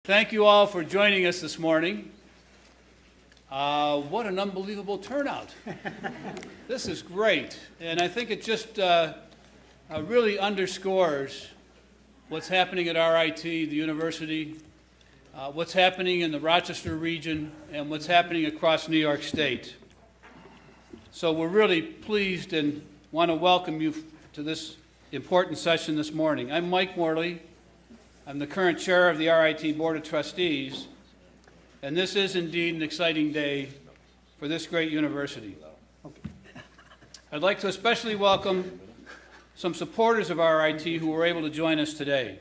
Thank you all for joining us this morning. What an unbelievable turnout. This is great, and I think it just really underscores what's happening at RIT, the university, what's happening in the Rochester region, and what's happening across New York State. So we're really pleased and want to welcome you to this important session this morning. I'm Mike Morley. I'm the current chair of the RIT Board of Trustees, and this is indeed an exciting day for this great university. I'd like to especially welcome some supporters of RIT who were able to join us today.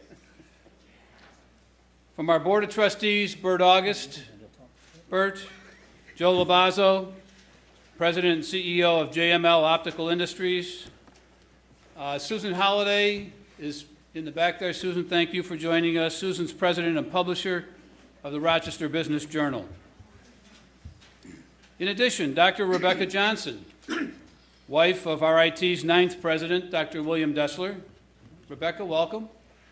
From our Board of Trustees, Bert August. Bert, Joe Labazzo, President and CEO of JML Optical Industries. Susan Holliday is in the back there. Susan, thank you for joining us. Susan's president and publisher of the Rochester Business Journal. In addition, Dr. Rebecca Johnson, wife of RIT's 9th president, Dr. William Dessler. Rebecca, welcome.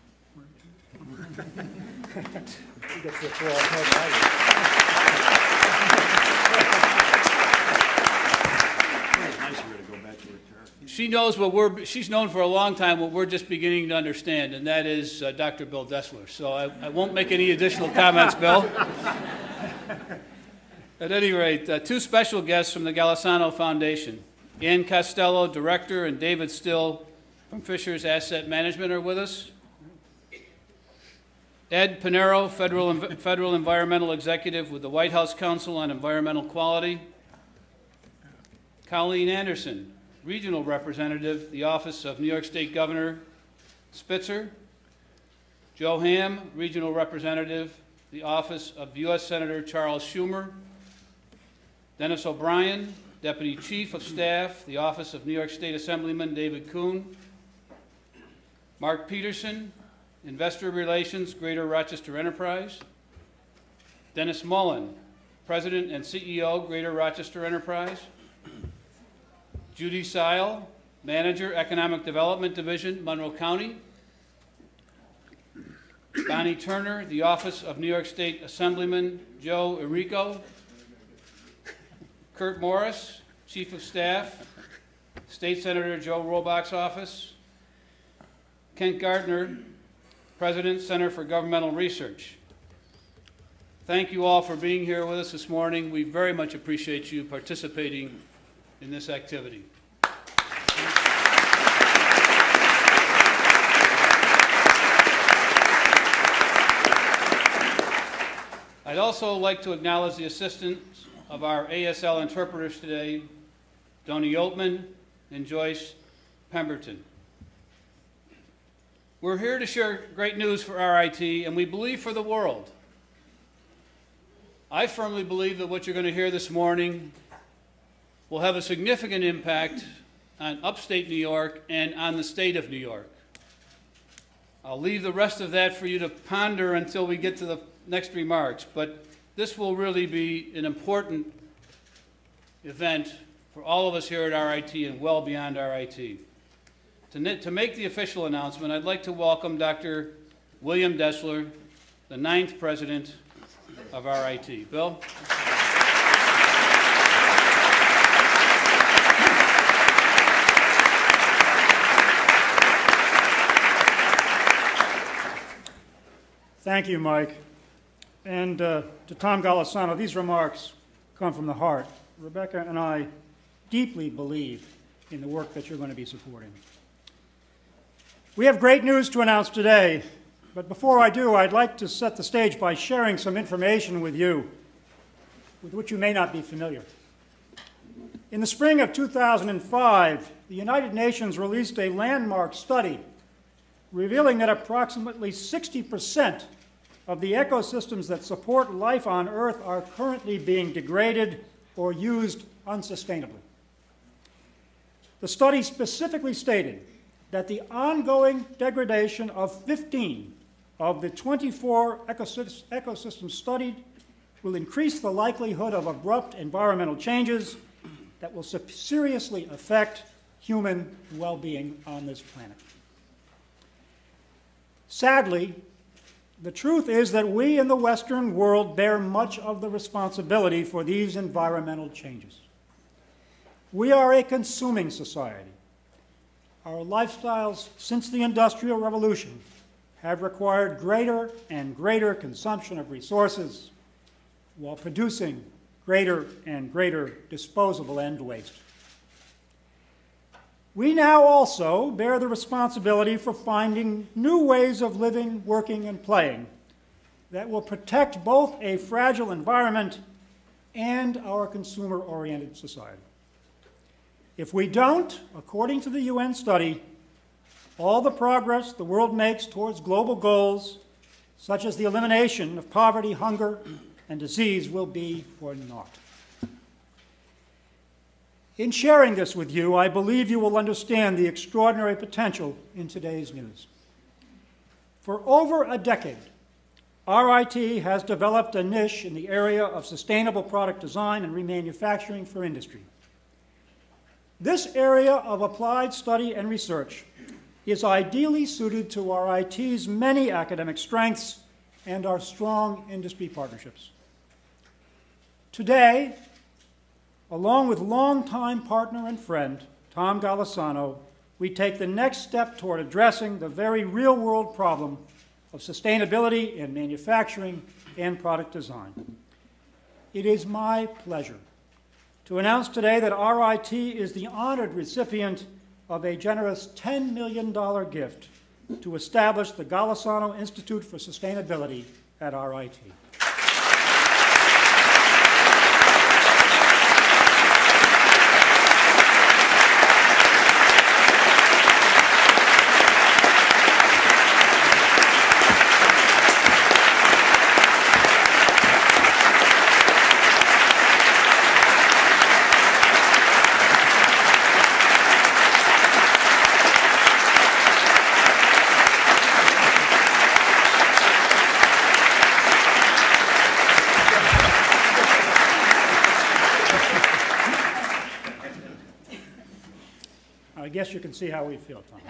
She knows she's known for a long time what we're just beginning to understand, and that is Dr. Bill Dessler. So I won't make any additional comments, Bill. At any rate, two special guests from the Golisano Foundation. Ann Costello, director, and David Still from Fisher's Asset Management are with us. Ed Pinero, Federal Environmental Executive with the White House Council on Environmental Quality. Colleen Anderson, Regional Representative, the Office of New York State Governor Spitzer. Joe Ham, Regional Representative, the Office of U.S. Senator Charles Schumer. Dennis O'Brien, Deputy Chief of Staff, the Office of New York State Assemblyman David Kuhn. Mark Peterson, Investor Relations, Greater Rochester Enterprise. Dennis Mullen, President and CEO, Greater Rochester Enterprise. Judy Seil, Manager, Economic Development Division, Monroe County. Bonnie Turner, the Office of New York State Assemblyman Joe Errico. Kurt Morris, Chief of Staff, State Senator Joe Robach's office. Kent Gardner, President, Center for Governmental Research. Thank you all for being here with us this morning. We very much appreciate you participating in this activity. I'd also like to acknowledge the assistance of our ASL interpreters today, Donnie Oatman and Joyce Pemberton. We're here to share great news for RIT, and we believe for the world. I firmly believe that what you're going to hear this morning will have a significant impact on upstate New York and on the state of New York. I'll leave the rest of that for you to ponder until we get to the next remarks, but this will really be an important event for all of us here at RIT and well beyond RIT. To make the official announcement, I'd like to welcome Dr. William Dessler, the 9th president of RIT. Bill? Thank you, Mike. And to Tom Golisano, these remarks come from the heart. Rebecca and I deeply believe in the work that you're going to be supporting. We have great news to announce today, but before I do, I'd like to set the stage by sharing some information with you with which you may not be familiar. In the spring of 2005, the United Nations released a landmark study revealing that approximately 60% of the ecosystems that support life on Earth are currently being degraded or used unsustainably. The study specifically stated that the ongoing degradation of 15 of the 24 ecosystems studied will increase the likelihood of abrupt environmental changes that will seriously affect human well-being on this planet. Sadly, The truth is that we in the Western world bear much of the responsibility for these environmental changes. We are a consuming society. Our lifestyles since the Industrial Revolution have required greater and greater consumption of resources while producing greater and greater disposable end waste. We now also bear the responsibility for finding new ways of living, working, and playing that will protect both a fragile environment and our consumer-oriented society. If we don't, according to the UN study, all the progress the world makes towards global goals, such as the elimination of poverty, hunger, and disease, will be for naught. In sharing this with you, I believe you will understand the extraordinary potential in today's news. For over a decade, RIT has developed a niche in the area of sustainable product design and remanufacturing for industry. This area of applied study and research is ideally suited to RIT's many academic strengths and our strong industry partnerships. Today, along with longtime partner and friend, Tom Golisano, we take the next step toward addressing the very real-world problem of sustainability in manufacturing and product design. It is my pleasure to announce today that RIT is the honored recipient of a generous $10 million gift to establish the Golisano Institute for Sustainability at RIT. I guess you can see how we feel, Tom.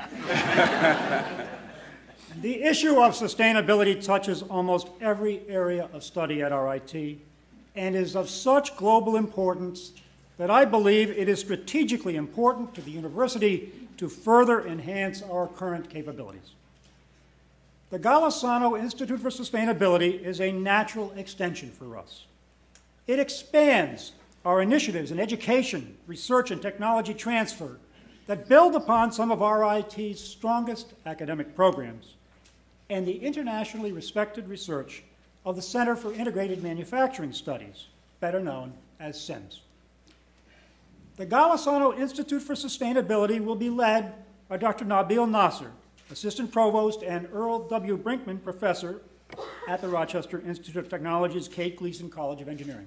The issue of sustainability touches almost every area of study at RIT and is of such global importance that I believe it is strategically important to the university to further enhance our current capabilities. The Golisano Institute for Sustainability is a natural extension for us. It expands our initiatives in education, research, and technology transfer that build upon some of RIT's strongest academic programs and the internationally respected research of the Center for Integrated Manufacturing Studies, better known as CIMS. The Golisano Institute for Sustainability will be led by Dr. Nabil Nasser, Assistant Provost and Earl W. Brinkman Professor at the Rochester Institute of Technology's Kate Gleason College of Engineering.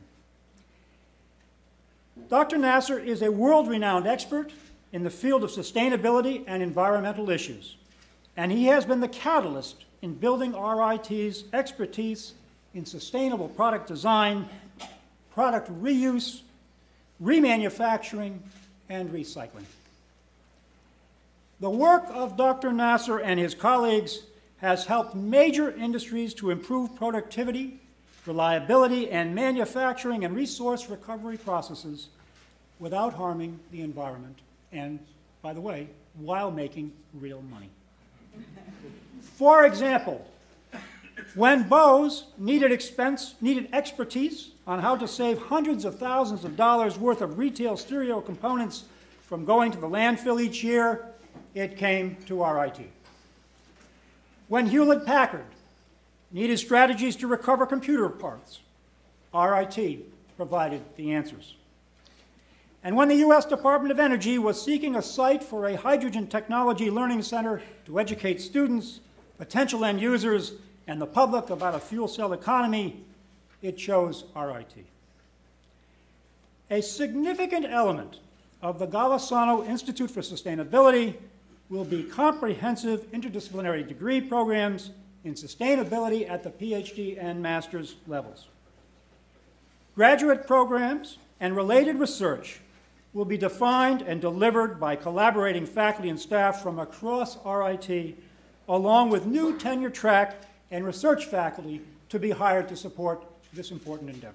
Dr. Nasser is a world-renowned expert in the field of sustainability and environmental issues, and he has been the catalyst in building RIT's expertise in sustainable product design, product reuse, remanufacturing, and recycling. The work of Dr. Nasser and his colleagues has helped major industries to improve productivity, reliability, and manufacturing and resource recovery processes without harming the environment and, by the way, while making real money. For example, when Bose needed expertise on how to save hundreds of thousands of dollars worth of retail stereo components from going to the landfill each year, it came to RIT. When Hewlett-Packard needed strategies to recover computer parts, RIT provided the answers. And when the U.S. Department of Energy was seeking a site for a hydrogen technology learning center to educate students, potential end users, and the public about a fuel cell economy, it chose RIT. A significant element of the Golisano Institute for Sustainability will be comprehensive interdisciplinary degree programs in sustainability at the PhD and master's levels. Graduate programs and related research will be defined and delivered by collaborating faculty and staff from across RIT, along with new tenure track and research faculty to be hired to support this important endeavor.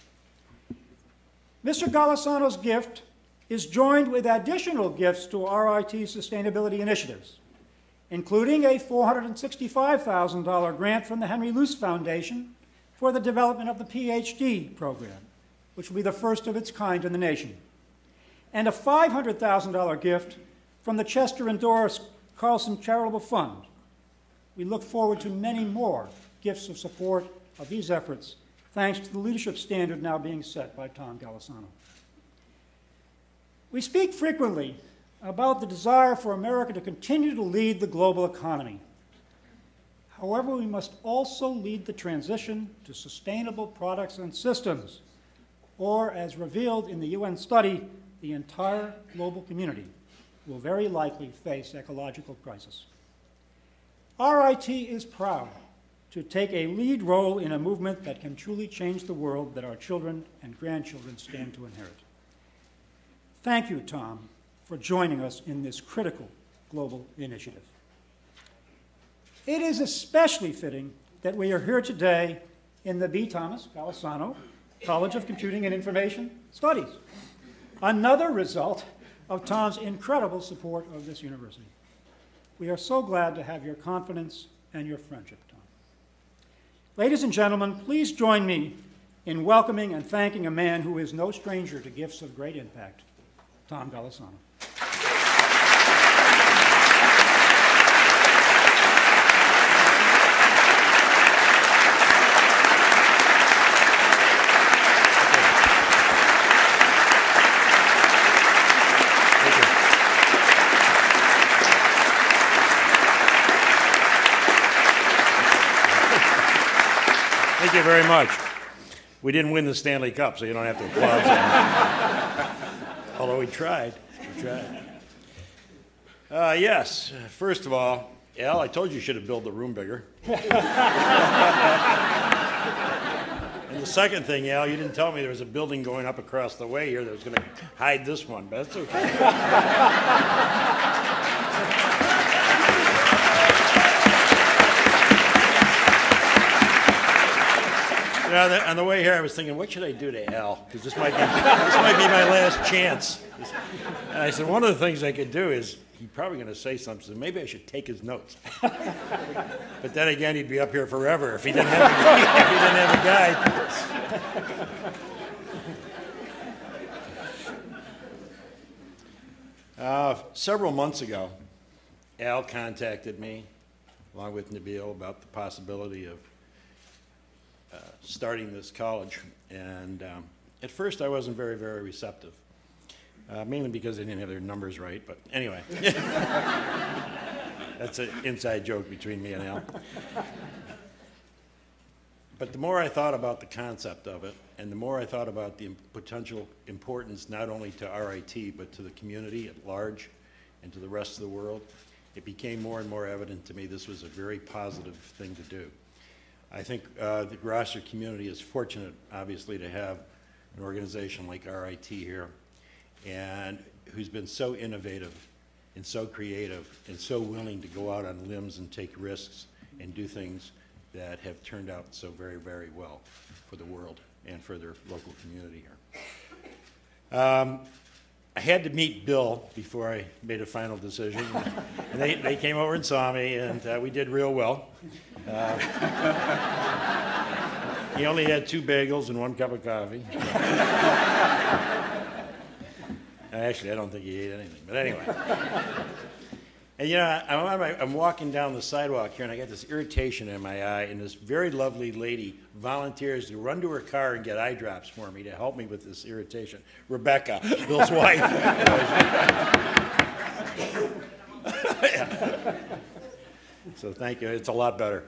Mr. Golisano's gift is joined with additional gifts to RIT sustainability initiatives, including a $465,000 grant from the Henry Luce Foundation for the development of the PhD program, which will be the first of its kind in the nation, and a $500,000 gift from the Chester and Doris Carlson Charitable Fund. We look forward to many more gifts of support of these efforts, thanks to the leadership standard now being set by Tom Golisano. We speak frequently about the desire for America to continue to lead the global economy. However, we must also lead the transition to sustainable products and systems, or as revealed in the UN study, the entire global community will very likely face ecological crisis. RIT is proud to take a lead role in a movement that can truly change the world that our children and grandchildren stand to inherit. Thank you, Tom, for joining us in this critical global initiative. It is especially fitting that we are here today in the B. Thomas Golisano College of Computing and Information Studies, another result of Tom's incredible support of this university. We are so glad to have your confidence and your friendship, Tom. Ladies and gentlemen, please join me in welcoming and thanking a man who is no stranger to gifts of great impact, Tom Golisano. Thank you very much. We didn't win the Stanley Cup, so you don't have to applaud. Although we tried. Yes, first of all, Al, I told you should have built the room bigger. And the second thing, Al, you didn't tell me there was a building going up across the way here that was going to hide this one, but that's okay. On the way here, I was thinking, what should I do to Al? Because this might be my last chance. And I said, one of the things I could do is, he's probably going to say something, so maybe I should take his notes. But then again, he'd be up here forever if he didn't have a guide. Several months ago, Al contacted me, along with Nabil, about the possibility of starting this college, and at first I wasn't very, very receptive, mainly because they didn't have their numbers right, but anyway. That's an inside joke between me and Al. But the more I thought about the concept of it, and the more I thought about the potential importance not only to RIT, but to the community at large and to the rest of the world, it became more and more evident to me this was a very positive thing to do. I think the Grosser community is fortunate, obviously, to have an organization like RIT here, and who's been so innovative and so creative and so willing to go out on limbs and take risks and do things that have turned out so very, very well for the world and for their local community here. I had to meet Bill before I made a final decision. And they came over and saw me, and we did real well. He only had 2 bagels and 1 cup of coffee. Actually, I don't think he ate anything, but anyway. And you know, I'm walking down the sidewalk here, and I got this irritation in my eye, and this very lovely lady volunteers to run to her car and get eye drops for me to help me with this irritation. Rebecca, Bill's wife. Yeah. So thank you. It's a lot better.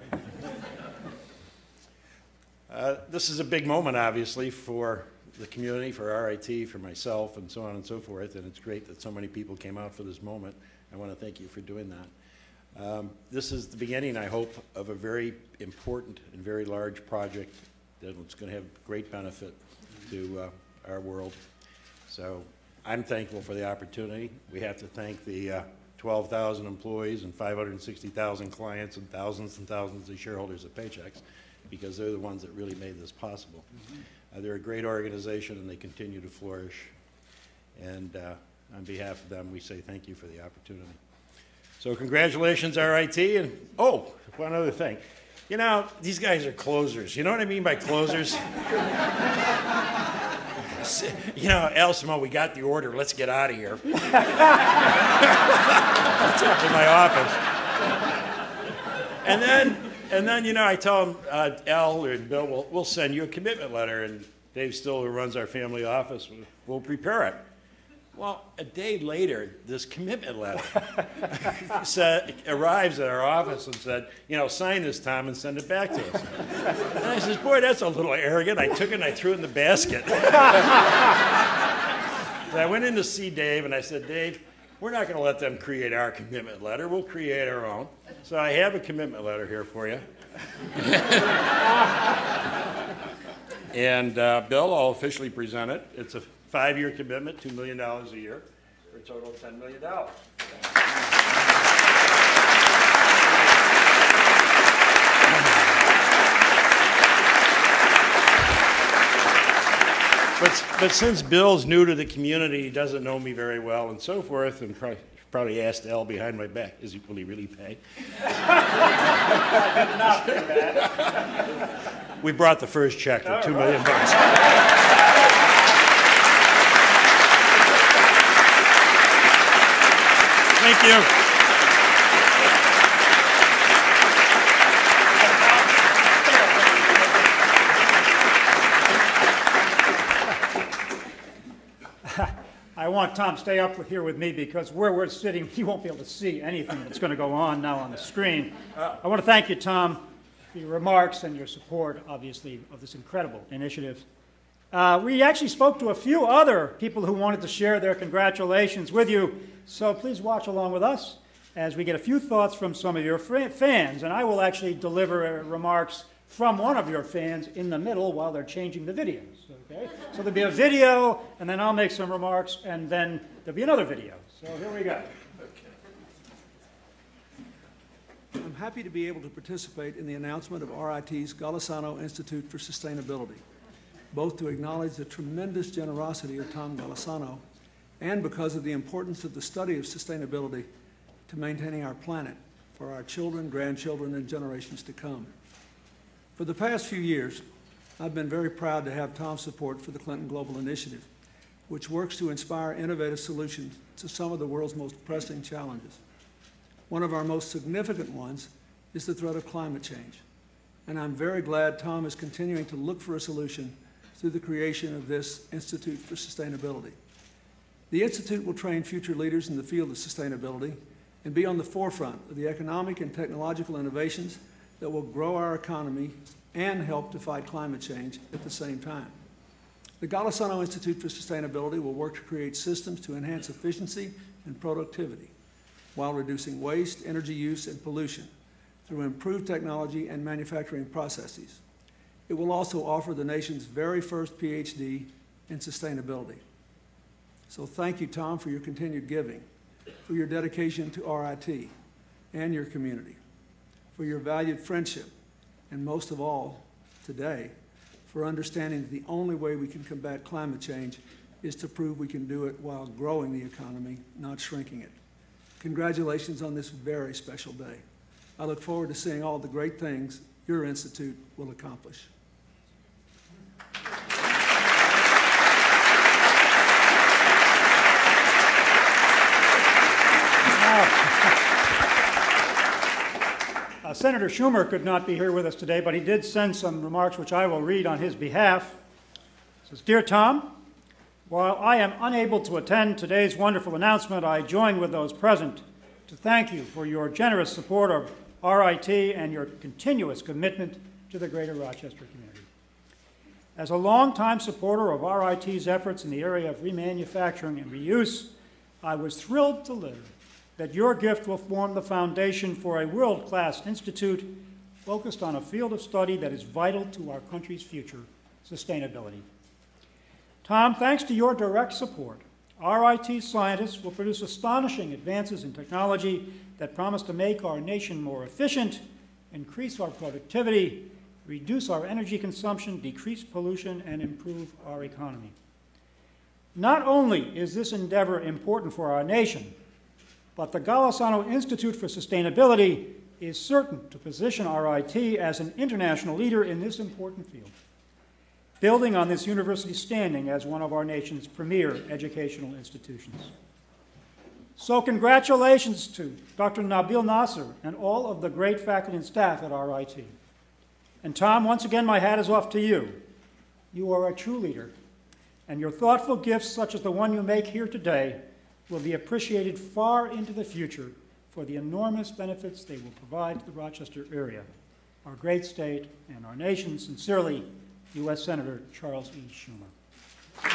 This is a big moment, obviously, for the community, for RIT, for myself, and so on and so forth, and it's great that so many people came out for this moment. I want to thank you for doing that. This is the beginning, I hope, of a very important and very large project that's going to have great benefit to our world. So I'm thankful for the opportunity. We have to thank the 12,000 employees and 560,000 clients and thousands of shareholders of Paychex, because they're the ones that really made this possible. They're a great organization, and they continue to flourish. And on behalf of them, we say thank you for the opportunity. So congratulations, RIT. And, oh, one other thing. You know, these guys are closers. You know what I mean by closers? You know, Al Simone, we got the order. Let's get out of here. That's up to my office. And then, you know, I tell them, Al and Bill, we'll send you a commitment letter. And Dave Still, who runs our family office, will prepare it. Well, a day later, this commitment letter arrives at our office and said, you know, sign this, Tom, and send it back to us. And I says, boy, that's a little arrogant. I took it and I threw it in the basket. So I went in to see Dave, and I said, Dave, we're not going to let them create our commitment letter. We'll create our own. So I have a commitment letter here for you. And Bill, I'll officially present it. It's a 5-year commitment, $2 million a year, for a total of $10 million. But since Bill's new to the community, he doesn't know me very well and so forth, and probably asked Al behind my back, will he really pay? We brought the first check for $2 million. Thank you. I want Tom to stay up here with me, because where we're sitting, he won't be able to see anything that's going to go on now on the screen. I want to thank you, Tom, for your remarks and your support, obviously, of this incredible initiative. We actually spoke to a few other people who wanted to share their congratulations with you, so please watch along with us as we get a few thoughts from some of your fans, and I will actually deliver remarks from one of your fans in the middle while they're changing the videos, okay? So there'll be a video, and then I'll make some remarks, and then there'll be another video. So here we go. I'm happy to be able to participate in the announcement of RIT's Golisano Institute for Sustainability, both to acknowledge the tremendous generosity of Tom Golisano and because of the importance of the study of sustainability to maintaining our planet for our children, grandchildren, and generations to come. For the past few years, I've been very proud to have Tom's support for the Clinton Global Initiative, which works to inspire innovative solutions to some of the world's most pressing challenges. One of our most significant ones is the threat of climate change, and I'm very glad Tom is continuing to look for a solution through the creation of this Institute for Sustainability. The Institute will train future leaders in the field of sustainability and be on the forefront of the economic and technological innovations that will grow our economy and help to fight climate change at the same time. The Golisano Institute for Sustainability will work to create systems to enhance efficiency and productivity while reducing waste, energy use, and pollution through improved technology and manufacturing processes. It will also offer the nation's very first PhD in sustainability. So thank you, Tom, for your continued giving, for your dedication to RIT and your community, for your valued friendship, and most of all, today, for understanding that the only way we can combat climate change is to prove we can do it while growing the economy, not shrinking it. Congratulations on this very special day. I look forward to seeing all the great things your institute will accomplish. Senator Schumer could not be here with us today, but he did send some remarks which I will read on his behalf. He says, Dear Tom, while I am unable to attend today's wonderful announcement, I join with those present to thank you for your generous support of RIT and your continuous commitment to the greater Rochester community. As a longtime supporter of RIT's efforts in the area of remanufacturing and reuse, I was thrilled to learn that your gift will form the foundation for a world-class institute focused on a field of study that is vital to our country's future, sustainability. Tom, thanks to your direct support, RIT scientists will produce astonishing advances in technology that promise to make our nation more efficient, increase our productivity, reduce our energy consumption, decrease pollution, and improve our economy. Not only is this endeavor important for our nation, but the Golisano Institute for Sustainability is certain to position RIT as an international leader in this important field, building on this university's standing as one of our nation's premier educational institutions. So congratulations to Dr. Nabil Nasser and all of the great faculty and staff at RIT. And Tom, once again, my hat is off to you. You are a true leader, and your thoughtful gifts, such as the one you make here today, will be appreciated far into the future for the enormous benefits they will provide to the Rochester area, our great state, and our nation. Sincerely, U.S. Senator Charles E. Schumer.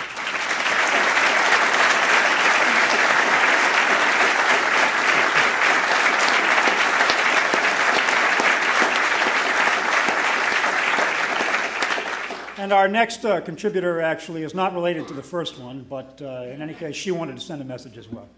And our next contributor actually is not related to the first one, but in any case, she wanted to send a message as well.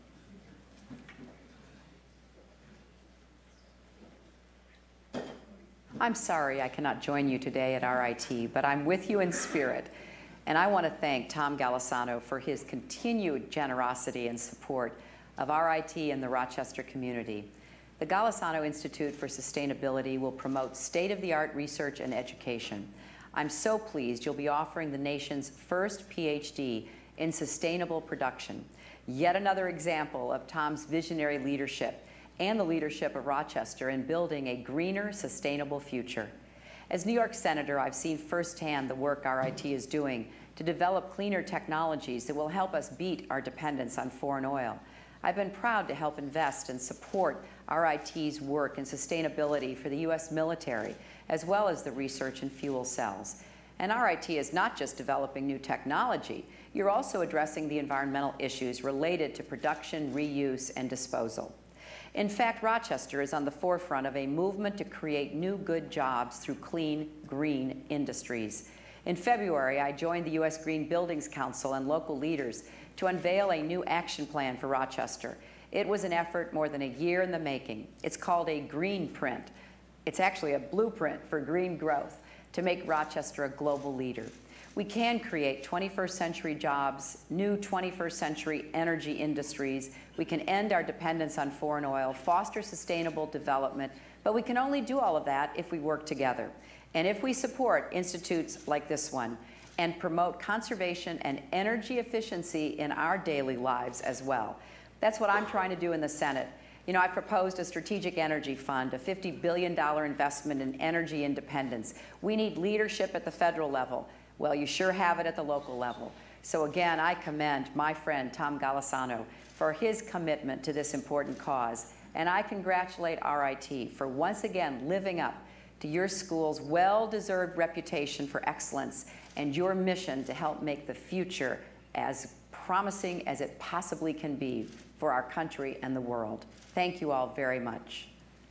I'm sorry I cannot join you today at RIT, but I'm with you in spirit. And I want to thank Tom Golisano for his continued generosity and support of RIT and the Rochester community. The Golisano Institute for Sustainability will promote state-of-the-art research and education. I'm so pleased you'll be offering the nation's first PhD in sustainable production. Yet another example of Tom's visionary leadership and the leadership of Rochester in building a greener, sustainable future. As New York Senator, I've seen firsthand the work RIT is doing to develop cleaner technologies that will help us beat our dependence on foreign oil. I've been proud to help invest and support RIT's work in sustainability for the U.S. military, as well as the research in fuel cells. And RIT is not just developing new technology, you're also addressing the environmental issues related to production, reuse, and disposal. In fact, Rochester is on the forefront of a movement to create new good jobs through clean, green industries. In February, I joined the U.S. Green Buildings Council and local leaders to unveil a new action plan for Rochester. It was an effort more than a year in the making. It's called a green print. It's actually a blueprint for green growth to make Rochester a global leader. We can create 21st century jobs, new 21st century energy industries. We can end our dependence on foreign oil, foster sustainable development, but we can only do all of that if we work together. And if we support institutes like this one and promote conservation and energy efficiency in our daily lives as well. That's what I'm trying to do in the Senate. You know, I proposed a strategic energy fund, a $50 billion investment in energy independence. We need leadership at the federal level. Well, you sure have it at the local level. So again, I commend my friend Tom Golisano for his commitment to this important cause. And I congratulate RIT for once again living up to your school's well-deserved reputation for excellence and your mission to help make the future as promising as it possibly can be for our country and the world. Thank you all very much.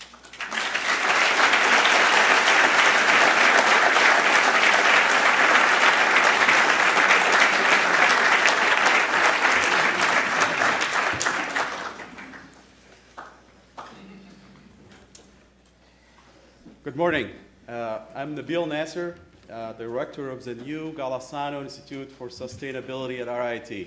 Good morning. I'm Nabil Nasser, Director of the new Golisano Institute for Sustainability at RIT.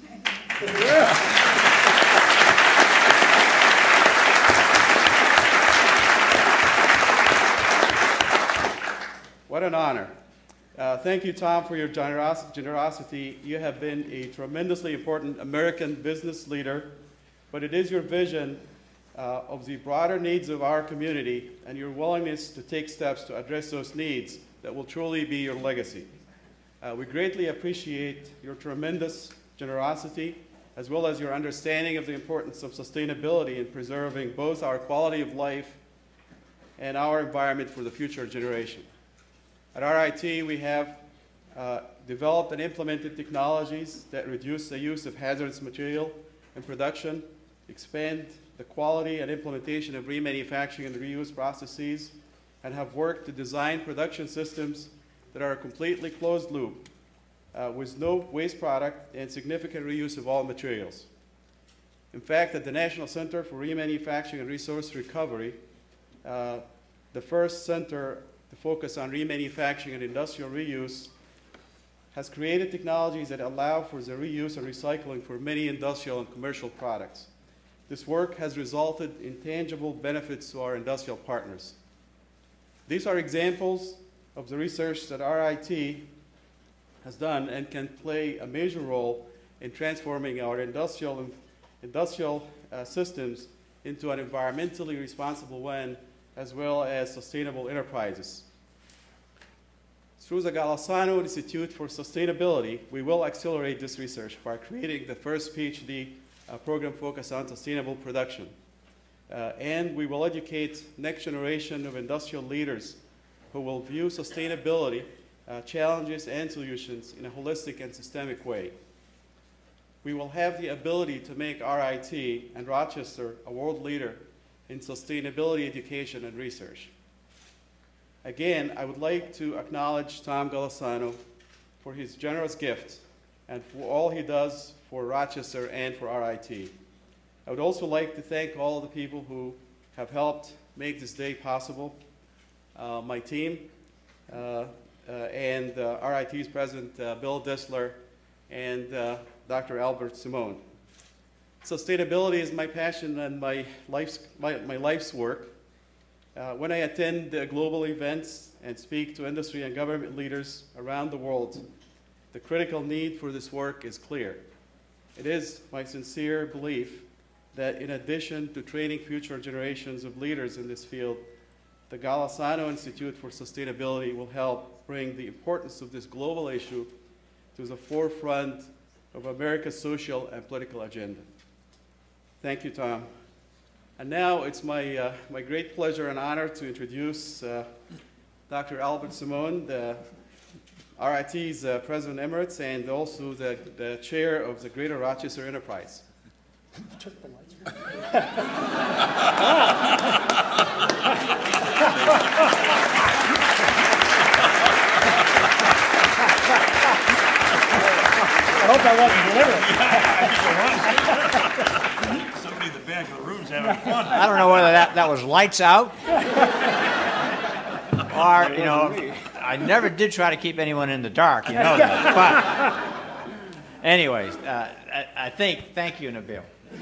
What an honor. Thank you, Tom, for your generosity. You have been a tremendously important American business leader, but it is your vision of the broader needs of our community and your willingness to take steps to address those needs that will truly be your legacy. We greatly appreciate your tremendous generosity as well as your understanding of the importance of sustainability in preserving both our quality of life and our environment for the future generation. At RIT, we have developed and implemented technologies that reduce the use of hazardous material in production, expand the quality and implementation of remanufacturing and reuse processes, and have worked to design production systems that are completely closed loop, with no waste product and significant reuse of all materials. In fact, at the National Center for Remanufacturing and Resource Recovery, the first center to focus on remanufacturing and industrial reuse, has created technologies that allow for the reuse and recycling for many industrial and commercial products. This work has resulted in tangible benefits to our industrial partners. These are examples of the research that RIT has done and can play a major role in transforming our industrial systems into an environmentally responsible one, as well as sustainable enterprises. Through the Golisano Institute for Sustainability, we will accelerate this research by creating the first PhD program focused on sustainable production. And we will educate next generation of industrial leaders who will view sustainability challenges and solutions in a holistic and systemic way. We will have the ability to make RIT and Rochester a world leader in sustainability education and research. Again, I would like to acknowledge Tom Golisano for his generous gift and for all he does for Rochester and for RIT. I would also like to thank all the people who have helped make this day possible, my team, and RIT's President Bill Dissler and Dr. Albert Simone. Sustainability is my passion and my life's work. When I attend global events and speak to industry and government leaders around the world, the critical need for this work is clear. It is my sincere belief that in addition to training future generations of leaders in this field, the Golisano Institute for Sustainability will help bring the importance of this global issue to the forefront of America's social and political agenda. Thank you, Tom. And now it's my great pleasure and honor to introduce Dr. Albert Simone, the RIT's President Emeritus and also the chair of the Greater Rochester Enterprise. I hope I wasn't deliberate. Somebody in the back of the room's having fun. I don't know whether that was lights out or, you know, I never did try to keep anyone in the dark, you know that. But anyways, thank you, Nabil.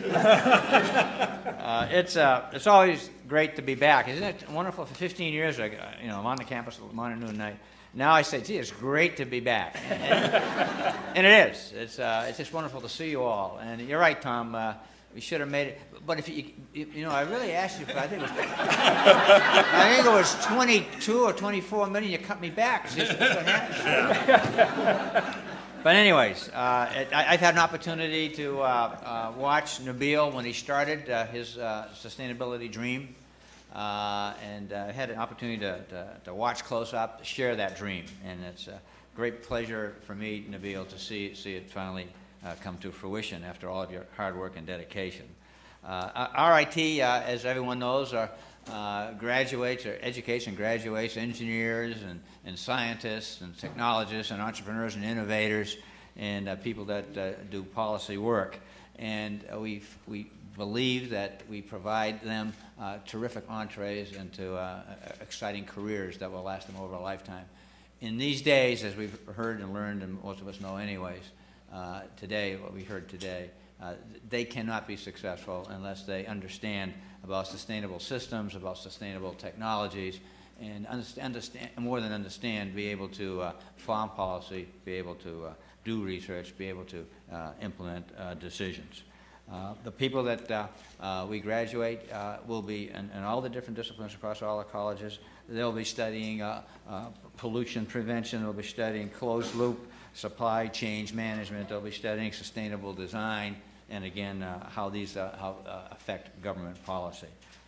It's always great to be back. Isn't it wonderful? For 15 years, you know, I'm on the campus morning, noon, night. Now I say, gee, it's great to be back. And it is. It's just wonderful to see you all. And you're right, Tom. We should have made it. But if you know, I really asked you for, I think it was 22 or 24 million. You cut me back. See, that's what happened. But anyways, I've had an opportunity to watch Nabil when he started his sustainability dream. And had an opportunity to watch close up, to share that dream. And it's a great pleasure for me, Nabil, to see it finally come to fruition after all of your hard work and dedication. RIT, as everyone knows, are graduates, or education graduates, engineers and scientists and technologists and entrepreneurs and innovators and people that do policy work. And we believe that we provide them terrific entrees into exciting careers that will last them over a lifetime. In these days, as we've heard and learned, and most of us know anyways, today, what we heard today, they cannot be successful unless they understand about sustainable systems, about sustainable technologies, and understand, more than understand, be able to farm policy, be able to do research, be able to implement decisions. The people that we graduate will be in all the different disciplines across all the colleges. They'll be studying pollution prevention. They'll be studying closed loop supply chain management. They'll be studying sustainable design, and again, how these affect government policy.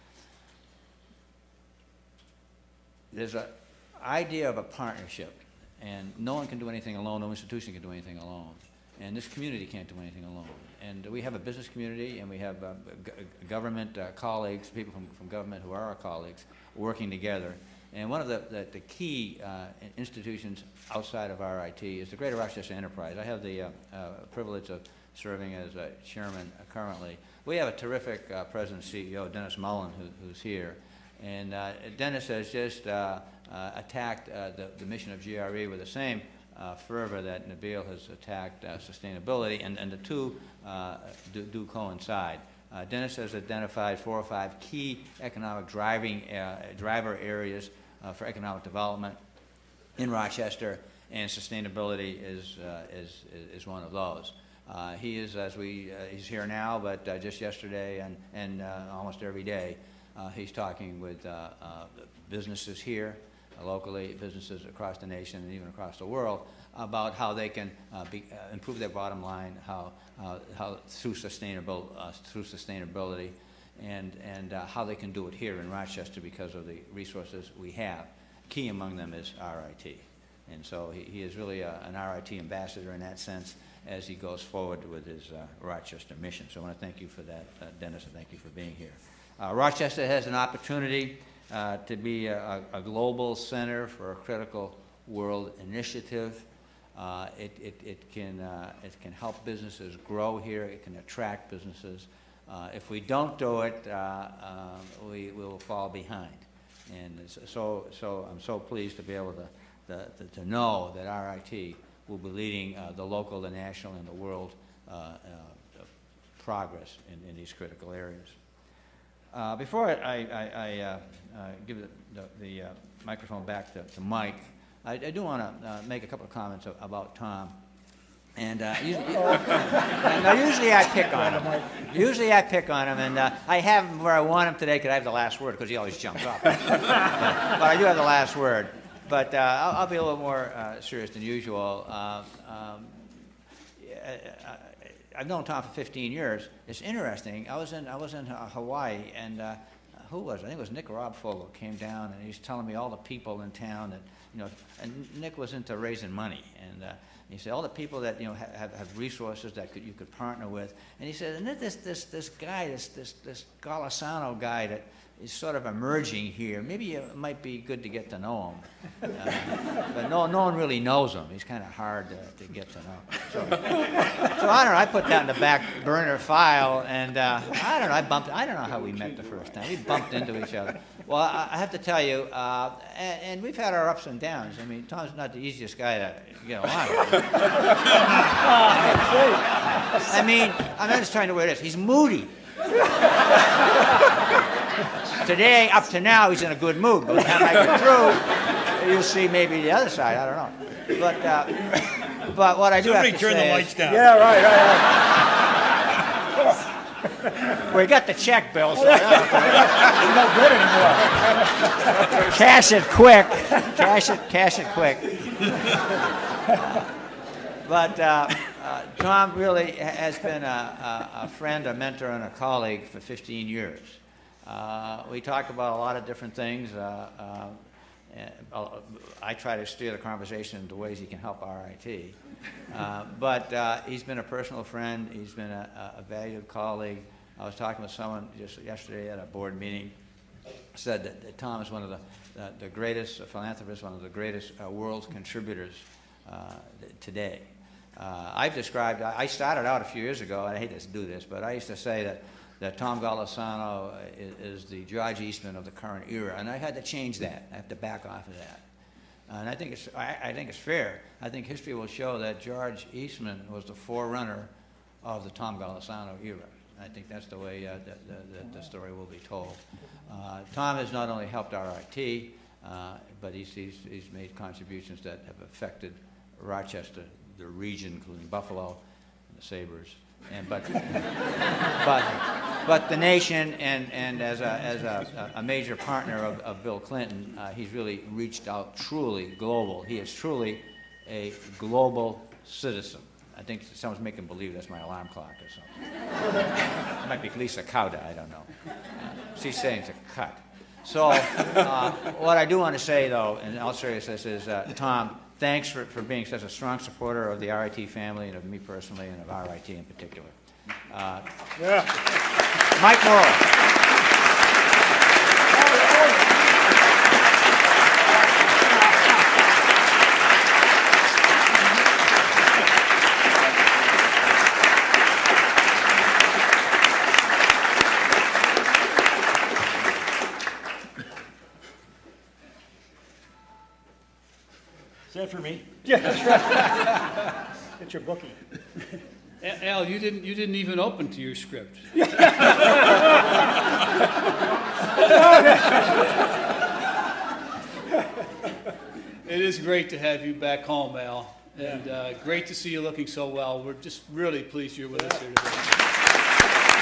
There's an idea of a partnership, and no one can do anything alone. No institution can do anything alone, and this community can't do anything alone. And we have a business community, and we have government colleagues, people from government who are our colleagues, working together. And one of the key institutions outside of RIT is the Greater Rochester Enterprise. I have the privilege of serving as chairman currently. We have a terrific president and CEO, Dennis Mullen, who's here. And Dennis has just attacked the mission of GRE with the same fervor that Nabil has attacked sustainability, and the two do coincide. Dennis has identified 4 or 5 key economic driver areas for economic development in Rochester, and sustainability is one of those. He is, he's here now, but just yesterday and almost every day, he's talking with businesses here, locally, businesses across the nation and even across the world, about how they can improve their bottom line, how through sustainability, and how they can do it here in Rochester because of the resources we have. Key among them is RIT. And so he is really an RIT ambassador in that sense as he goes forward with his Rochester mission. So I want to thank you for that, Dennis, and thank you for being here. Rochester has an opportunity to be a global center for a critical world initiative. It can help businesses grow here. It can attract businesses. If we don't do it, we will fall behind. And so I'm so pleased to be able to know that RIT will be leading the local, the national, and the world progress in these critical areas. Before I give the microphone back to Mike, I do want to make a couple of comments about Tom. And usually I pick on him. Usually I pick on him, and I have him where I want him today because I have the last word because he always jumps up. But I do have the last word. But I'll be a little more serious than usual. I've known Tom for 15 years. It's interesting. I was in Hawaii, and who was it? I think it was Nick Robfogle came down, and he was telling me all the people in town that, and Nick was into raising money, and he said all the people that have resources that you could partner with, and he said, and this guy, this Golisano guy that is sort of emerging here. Maybe it might be good to get to know him, but no one really knows him. He's kind of hard to get to know. So I don't know. I put that in the back burner file, and I don't know. I don't know how we met the first time. We bumped into each other. Well, I have to tell you, and we've had our ups and downs. I mean, Tom's not the easiest guy to get along with. I mean, I'm not just trying to wear this. He's moody. Today, up to now, he's in a good mood. By the time I get through, you'll see maybe the other side. I don't know. But what I do Somebody have to say turn the lights down. Yeah, right. We got the check, Bill. So It's no good anymore. cash it quick. Cash it quick. But Tom really has been a friend, a mentor, and a colleague for 15 years. We talk about a lot of different things. I try to steer the conversation into ways he can help RIT. But he's been a personal friend. He's been a valued colleague. I was talking with someone just yesterday at a board meeting, said that Tom is one of the greatest philanthropists, one of the greatest world contributors today. I've described, I started out a few years ago, I hate to do this, but I used to say that Tom Golisano is the George Eastman of the current era, and I had to change that. I have to back off of that. And I think it's fair. I think history will show that George Eastman was the forerunner of the Tom Golisano era. I think that's the way the story will be told. Tom has not only helped RIT, but he's made contributions that have affected Rochester, the region, including Buffalo, and the Sabres, but the nation, and as a major partner of Bill Clinton, he's really reached out truly global. He is truly a global citizen. I think someone's making believe that's my alarm clock or something. It might be Lisa Kauda, I don't know. She's saying it's a cut. So what I do want to say, though, in all seriousness, is Tom, thanks for being such a strong supporter of the RIT family and of me personally and of RIT in particular. Mike Morrow. Yeah, that's right. It's your bookie. Al, you didn't even open to your script. It is great to have you back home, Al, and great to see you looking so well. We're just really pleased you're with us here today.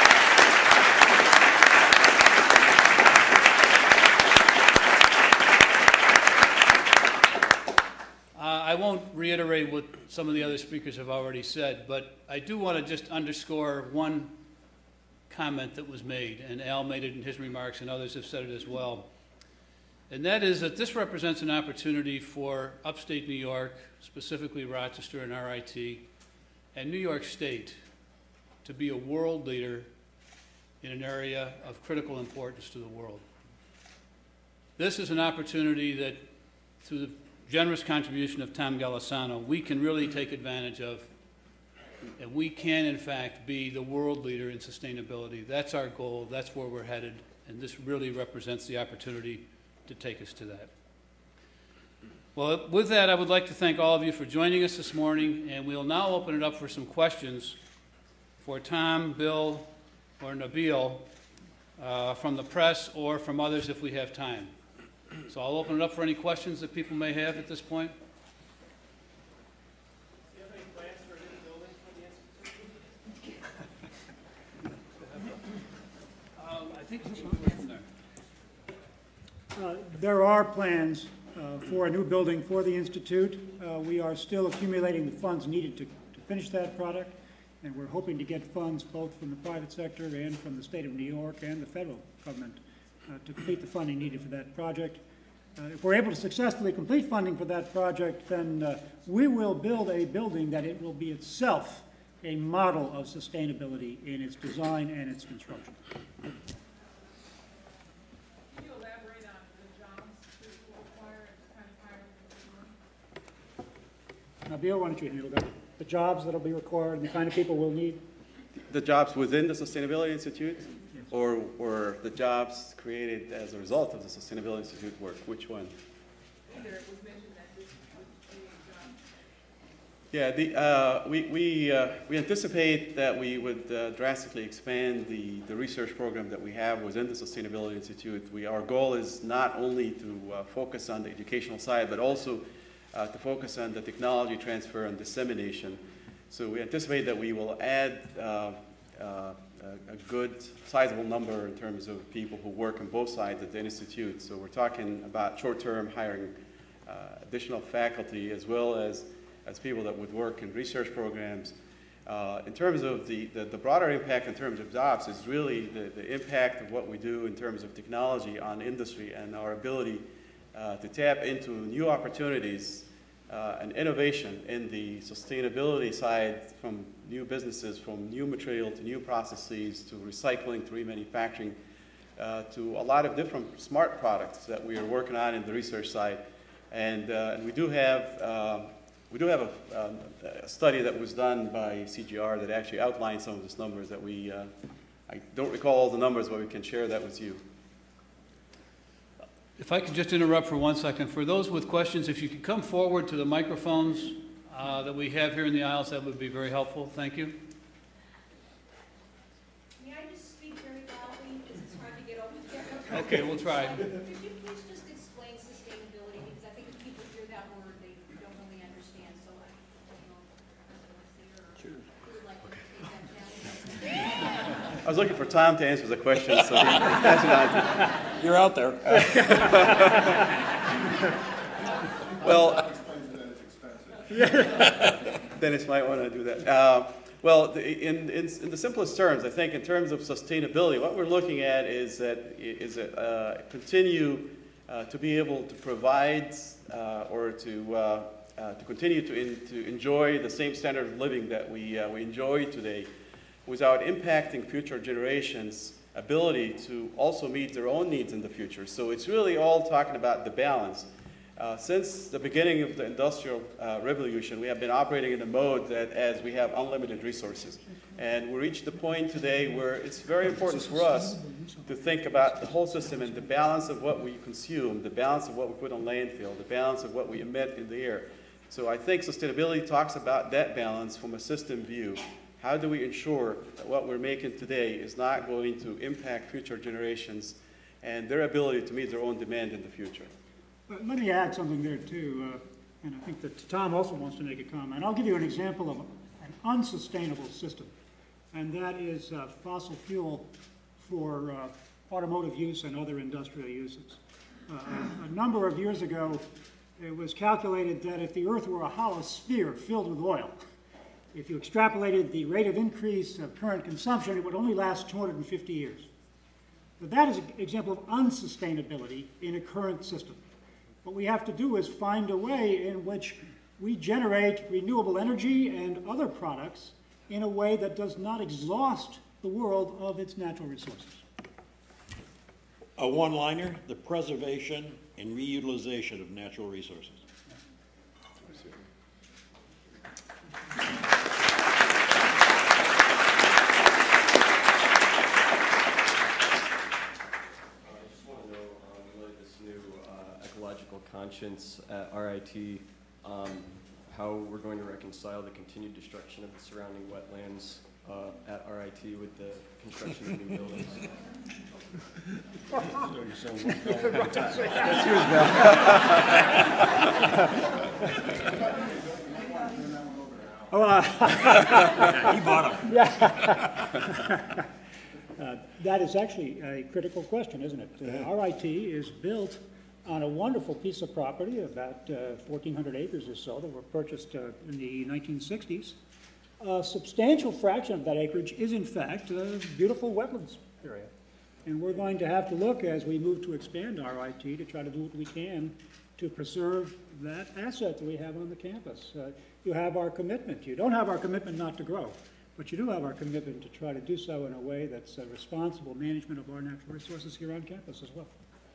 I won't reiterate what some of the other speakers have already said, but I do want to just underscore one comment that was made, and Al made it in his remarks, and others have said it as well. And that is that this represents an opportunity for upstate New York, specifically Rochester and RIT, and New York State to be a world leader in an area of critical importance to the world. This is an opportunity that, through the generous contribution of Tom Golisano, we can really take advantage of, and we can, in fact, be the world leader in sustainability. That's our goal. That's where we're headed, and this really represents the opportunity to take us to that. Well, with that, I would like to thank all of you for joining us this morning, and we'll now open it up for some questions for Tom, Bill, or Nabil from the press or from others if we have time. So I'll open it up for any questions that people may have at this point. Do you have any plans for a new building for the Institute? I think we can go from there. There are plans for a new building for the Institute. We are still accumulating the funds needed to finish that project, and we're hoping to get funds both from the private sector and from the state of New York and the federal government to complete the funding needed for that project. If we're able to successfully complete funding for that project, then we will build a building that it will be itself a model of sustainability in its design and its construction. Can you elaborate on the jobs that will require and kind of hiring? Nabil, why don't you handle that? The jobs that will be required and the kind of people we'll need. The jobs within the Sustainability Institute, or the jobs created as a result of the Sustainability Institute work? Which one? Either it was mentioned that this would be a job. Yeah, we anticipate that we would drastically expand the research program that we have within the Sustainability Institute. Our goal is not only to focus on the educational side, but also to focus on the technology transfer and dissemination. So we anticipate that we will add a good sizable number in terms of people who work on both sides of the Institute. So we're talking about short-term hiring additional faculty as well as people that would work in research programs. In terms of the broader impact in terms of jobs is really the impact of what we do in terms of technology on industry and our ability to tap into new opportunities and innovation in the sustainability side, from new businesses, from new material to new processes, to recycling, to remanufacturing, to a lot of different smart products that we are working on in the research side. And we do have a study that was done by CGR that actually outlines some of these numbers that I don't recall all the numbers, but we can share that with you. If I could just interrupt for 1 second. For those with questions, if you could come forward to the microphones that we have here in the aisles, that would be very helpful. Thank you. May I just speak very loudly because it's hard to get over there? Okay, we'll try. Could you please just explain sustainability? Because I think if people hear that word, they don't really understand. So I don't know if who would like to take that down. I was looking for Tom to answer the question, so pass it on to You're out there. well, Dennis might want to do that. In the simplest terms, I think in terms of sustainability, what we're looking at is continue to be able to provide or to continue to enjoy the same standard of living that we enjoy today, without impacting future generations' ability to also meet their own needs in the future. So it's really all talking about the balance. Since the beginning of the Industrial Revolution, we have been operating in a mode that as we have unlimited resources. And we reached the point today where it's very important for us to think about the whole system and the balance of what we consume, the balance of what we put on landfill, the balance of what we emit in the air. So I think sustainability talks about that balance from a system view. How do we ensure that what we're making today is not going to impact future generations and their ability to meet their own demand in the future? But let me add something there too, and I think that Tom also wants to make a comment. I'll give you an example of an unsustainable system, and that is fossil fuel for automotive use and other industrial uses. A number of years ago, it was calculated that if the Earth were a hollow sphere filled with oil, if you extrapolated the rate of increase of current consumption, it would only last 250 years. But that is an example of unsustainability in a current system. What we have to do is find a way in which we generate renewable energy and other products in a way that does not exhaust the world of its natural resources. A one-liner, the preservation and reutilization of natural resources. Conscience at RIT, how we're going to reconcile the continued destruction of the surrounding wetlands at RIT with the construction of new buildings. That's yours, He bought them. That is actually a critical question, isn't it? RIT is built on a wonderful piece of property, about 1,400 acres or so, that were purchased in the 1960s. A substantial fraction of that acreage is, in fact, a beautiful wetlands area. And we're going to have to look, as we move to expand RIT, to try to do what we can to preserve that asset that we have on the campus. You have our commitment. You don't have our commitment not to grow, but you do have our commitment to try to do so in a way that's a responsible management of our natural resources here on campus as well.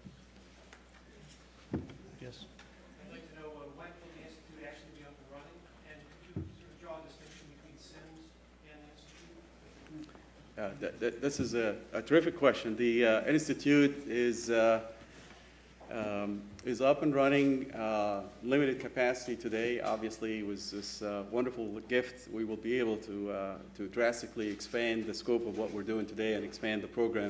Yes. I'd like to know when will the Institute actually be up and running, and could you sort of draw a distinction between SIMS and the Institute? This is a terrific question. The Institute is up and running, limited capacity today. Obviously, it was this wonderful gift. We will be able to drastically expand the scope of what we're doing today and expand the program.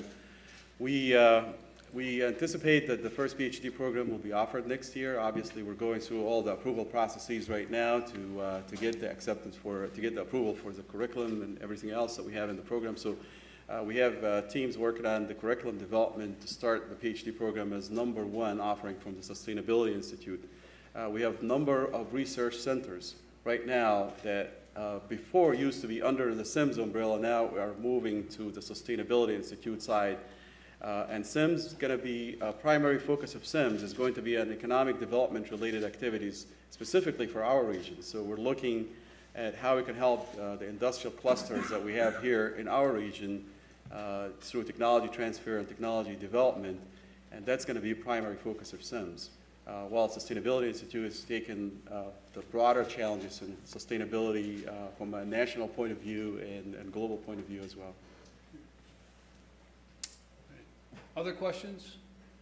We anticipate that the first PhD program will be offered next year. Obviously, we're going through all the approval processes right now to get the to get the approval for the curriculum and everything else that we have in the program. So we have teams working on the curriculum development to start the PhD program as #1 offering from the Sustainability Institute. We have a number of research centers right now that before used to be under the SIMS umbrella. Now we are moving to the Sustainability Institute side. And SIMS is going to be a primary focus of SIMS is going to be on economic development related activities specifically for our region. So we're looking at how we can help the industrial clusters that we have here in our region through technology transfer and technology development, and that's going to be a primary focus of SIMS. While Sustainability Institute has taken the broader challenges in sustainability from a national point of view and global point of view as well. Other questions?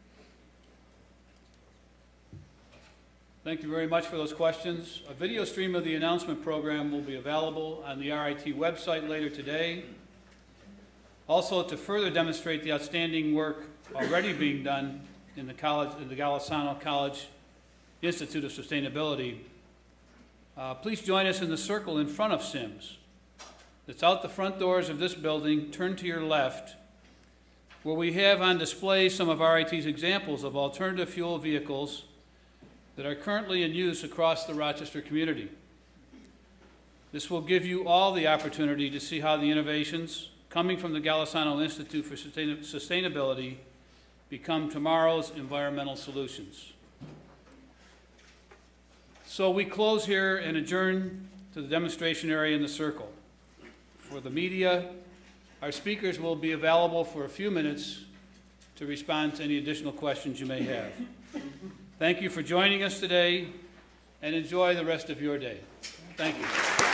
Thank you very much for those questions. A video stream of the announcement program will be available on the RIT website later today. Also, to further demonstrate the outstanding work already being done in the Golisano College Institute of Sustainability, please join us in the circle in front of SIMS. It's out the front doors of this building. Turn to your left, where we have on display some of RIT's examples of alternative fuel vehicles that are currently in use across the Rochester community. This will give you all the opportunity to see how the innovations coming from the Golisano Institute for Sustainability become tomorrow's environmental solutions. So we close here and adjourn to the demonstration area in the circle. For the media, our speakers will be available for a few minutes to respond to any additional questions you may have. Thank you for joining us today, and enjoy the rest of your day. Thank you.